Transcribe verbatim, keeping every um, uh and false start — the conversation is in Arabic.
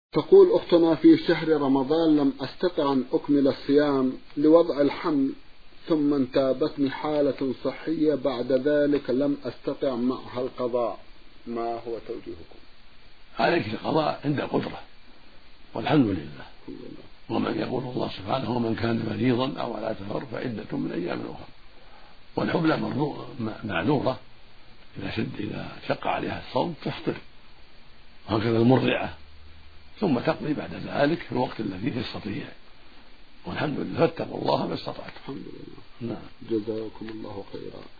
تقول أختنا: في شهر رمضان لم أستطع أن أكمل الصيام لوضع الحمل، ثم انتابتني حالة صحية بعد ذلك لم أستطع معها القضاء، ما هو توجيهكم؟ عليك القضاء عند القدرة، والحمد لله. ومن يقول الله سبحانه: ومن كان مريضا أو على سفر فعدة من أيام أخرى. والحبلى معذورة إذا شد إذا شق عليها الصوم تفطر، وهكذا المرضعة، ثم تقضي بعد ذلك في الوقت الذي تستطيع. والحمد لله، فاتقوا الله ما استطعتم. الحمد لله. نعم. جزاكم الله خيرا.